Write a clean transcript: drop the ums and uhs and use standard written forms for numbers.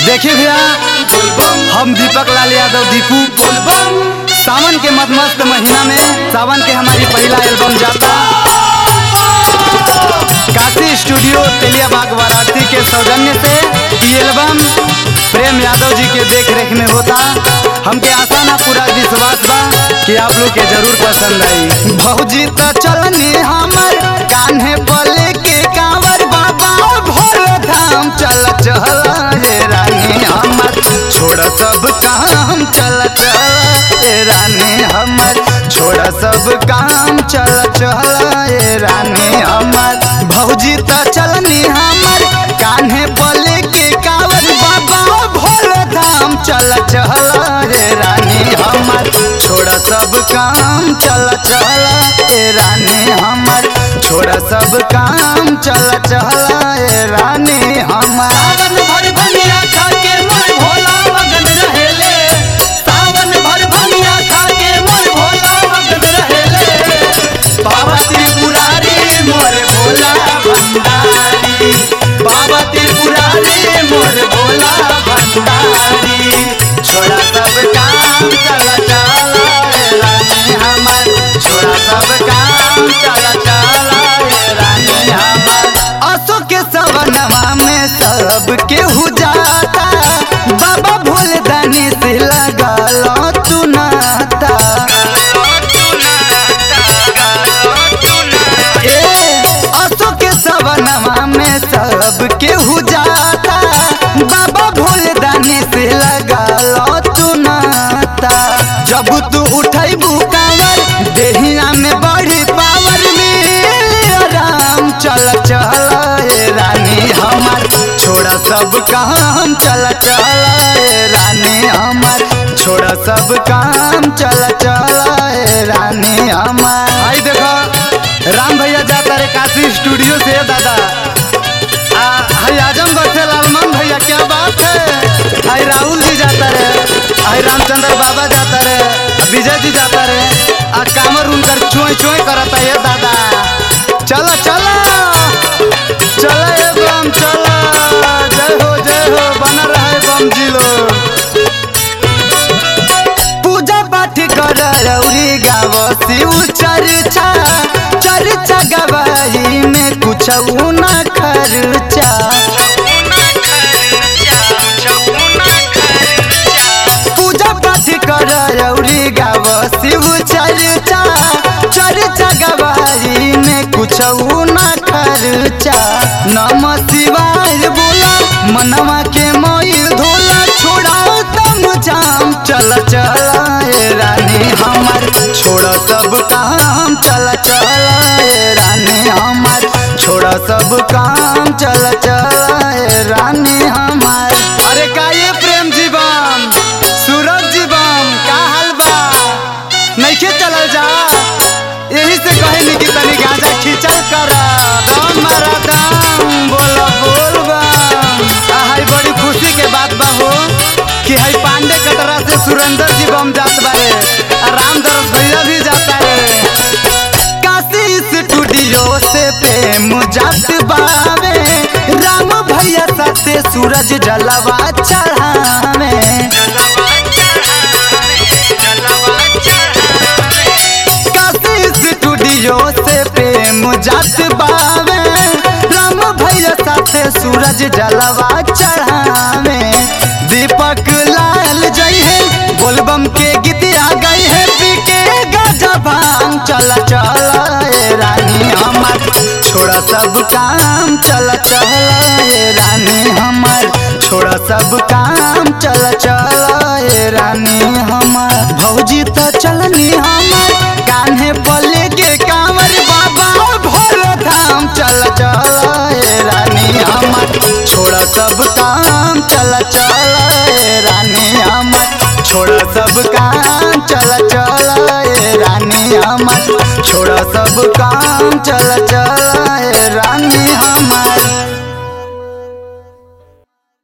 देखिए भैया, हम दीपक लाल यादव दीपू सावन के मस्त महीना में सावन के हमारी पहला एल्बम जाता काशी स्टूडियो तेलियाबाग वाराणसी के सौजन्य से ये एल्बम प्रेम यादव जी के देख रेख में होता। हमके आशा ना पूरा विश्वास बा कि आप लोग के जरूर पसंद आई। भौजी तो चलनी हमर कान्हे पले के कांवर बाबा भोल धाम चल चल रे रानी हमर छोड़ सब काम चल चल रे रानी हमर छोड़ सब काम चल चल रे रानी हमर भौजी तो चलनी हमर कान्हे पले के कांवर बाबा भोल धाम चल चल रे रानी हमर छोड़ सब काम चल चल रे रानी हमर छोड़ सब काम चल चल रे रानी हमर। सावन भर भनिया खा के मोर भोला मगन रहेले, सावन भर भनिया खा के मोर भोला मगन रहेले। बाबा त्रिपुरारी मोर भोला भंडारी, बाबा त्रिपुरारी मोर भोला भंडारी। छोड़ा सब काम चल चल रे रानी हमर, छोड़ा सब काम चल चल रे रानी हमर। असो के सवनवा में सब केहू जाता बाबा भोले दानी से लगल तू नाता। असो के सवनवा में सब केहू जाता बाबा भोले दानी से लगल तू नाता। जब तू उठैबू कांवर देहिया में बड़ी पावर मिली आराम चल चल रे रानी हमर छोड़ सब काम चल चल रे रानी हमर छोड़ सब काम चल चल रे रानी हमर। भाई देखो राम भैया जाता रे काशी स्टूडियो से दादा। हाई आजमगढ़ से लालमन भैया क्या बात है। हाई राहुल जी जाता रे, हाई रामचंद्र बाबा जाता रे, विजय जी जाता रे। कामर उनकर चोय चोय करता है दादा। चलो चलो चलो ए बम चलो, जय हो बना रहे बम जी लोग। पूजा पाठ कर रौरी गाव शिव चर्चा, चर्चा गवाही में कुछ न खर्चा। पूजा पाठ कर रौरी गाव शिव चर्चा, चर्चा गवाही में कुछ न खर्चा। नमः शिवाय बोला मनवा के मोइल धोला छोड़ा तम जाम चल चल रे रानी हमर छोड़ सब काम चल चल रे रानी हमर छोड़ सब काम चल चल रे रानी हमर। अरे का ये प्रेम जीवन सूरज जीवन का हाल बा नइखे चलल जा, यही से कहे कि तनी गांजा खींचल कर दम मारा दम बोला बोल बम। हाई बड़ी खुशी के बात बा हो कि हाई पांडे कटरा से सुरेंद्र जी बम जात बारे, रामदरस भैया भी जाता है। काशी स्टूडियो से प्रेम जात बावे, राम भैया साथे सूरज जलवा चढ़ावे। स्टूडियो से प्रेम जात बावे, राम भैया साथे सूरज जलवा चढ़ावे। दीपक लाल जय है बोलबम के गीतिया गई है पीके गाजा भांग चल चल रे रानी हमर छोड़ सब काम चल चल रे रानी हमर छोड़ सब काम चल चल रे रानी हमर। भौजी तो चलनी हमर कान्हे पले के कांवर बाबा भोल धाम चल चल रे रानी हमर छोड़ सब काम चल चल रे रानी हमर छोड़ सब काम चल चल रे रानी हमर छोड़ सब काम चल चल